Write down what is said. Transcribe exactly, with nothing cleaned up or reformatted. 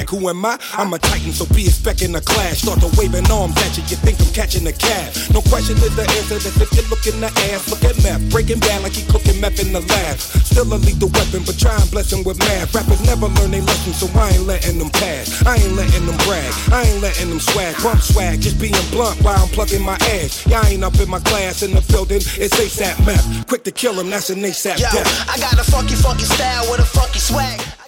swag. Who am I? I'm a titan, so be expecting a clash. Start to waving arms at you, you think I'm catching a cab. No question is the answer, that's if you look in the ass. Look at meth, breaking bad like he cooking meth in the lab. Still a lethal weapon, but try and bless him with math. Rappers never learn they lesson, so I ain't letting them pass. I ain't letting them brag, I ain't letting them swag. Bump swag, just being blunt while I'm plugging my ass. Y'all ain't up in my class in the building, it's ASAP meth. Quick to kill him, that's an ASAP Yo, death. I got a funky, funky style with a funky swag.